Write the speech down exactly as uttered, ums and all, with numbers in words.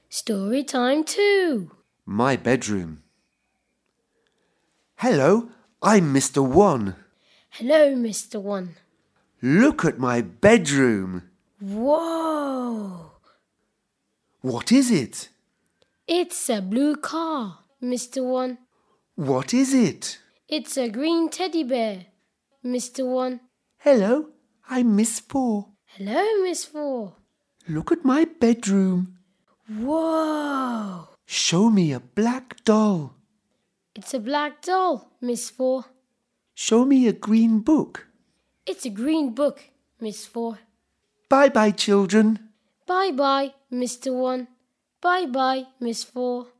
Story time two. My bedroom. Hello, I'm Mister One. Hello, Mister One. Look at my bedroom. Whoa! What is it? It's a blue car, Mister One. What is it? It's a green teddy bear, Mister One. Hello, I'm Miss Four. Hello, Miss Four. Look at my bedroom. Whoa! Show me a black doll. It's a black doll, Miss Four. Show me a green book. It's a green book, Miss Four. Bye-bye, children. Bye-bye, Mister One. Bye-bye, Miss Four.